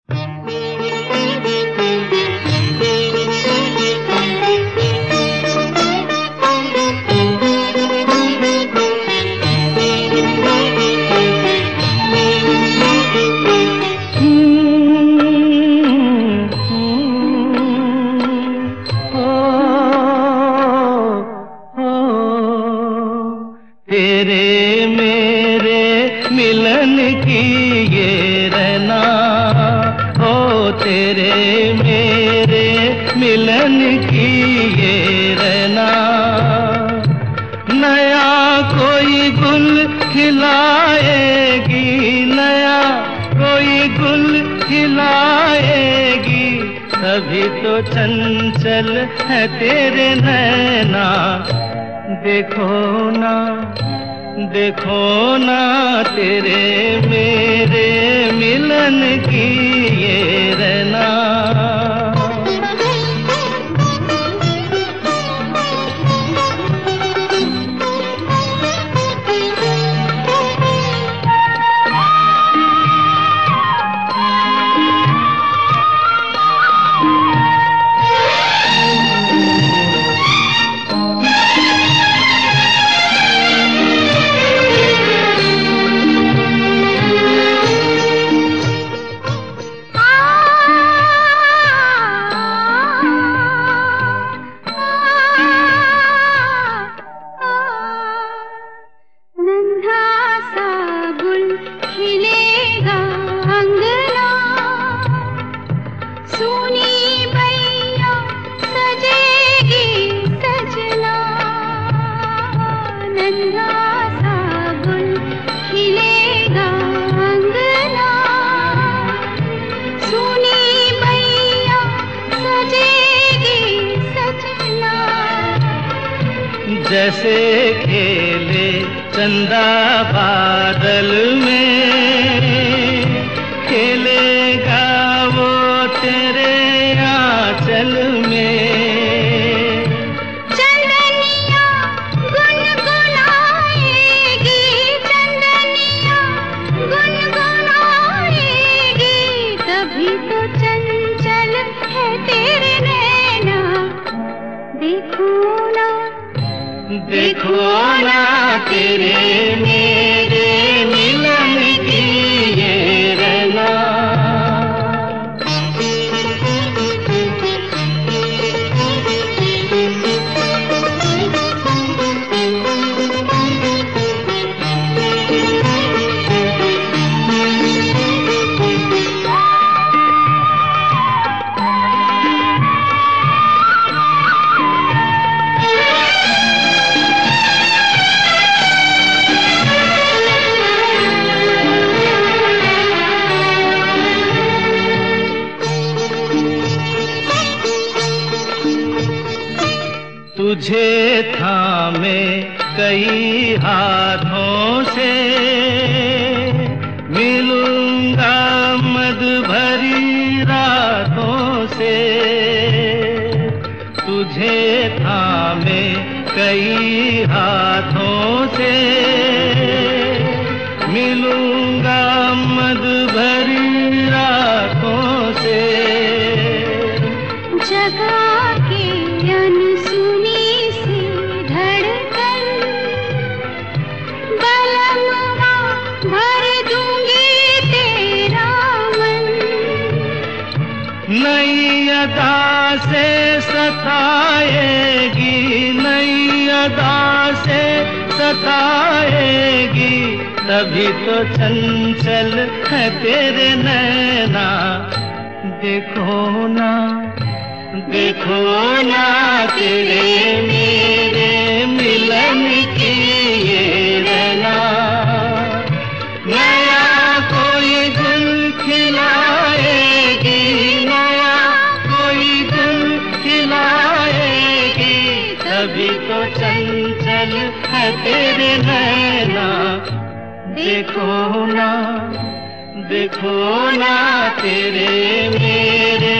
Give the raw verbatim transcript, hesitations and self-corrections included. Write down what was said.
तेरे मेरे मिलन की ये रहना, ओ तेरे मेरे मिलन की ये रहना। नया कोई गुल खिलाएगी, नया कोई गुल खिलाएगी, तभी तो चंचल है तेरे नैना। देखो ना देखो ना तेरे मेरे मिलन की ये रहना। जैसे खेले चंदा बादल में, खेलेगा वो तेरे आंचल में। चंदनिया गुनगुनाएगी, चंदनिया गुनगुनाएगी, तभी तो चंचल है तेरे नैना। देखो ना देखो ना तेरे मेरे मिलन की ये रहना। तुझे थामे कई हाथों से, मिलूंगा मद भरी रातों से। तुझे थामे कई हाथों से, मिलूंगा मद भरी रातों से। जगा के अनसुनी भर दूंगी तेरा मन। नई अदा से सताएगी, नई अदा से सताएगी, तभी तो चंचल है तेरे नैना। देखो ना देखो ना तेरे मेरे मिलन की ये रहना। नया कोई गुल खिलाएगी, नया कोई गुल खिलाएगी, तभी तो चंचल है तेरे नैना। देखो ना देखो ना तेरे मेरे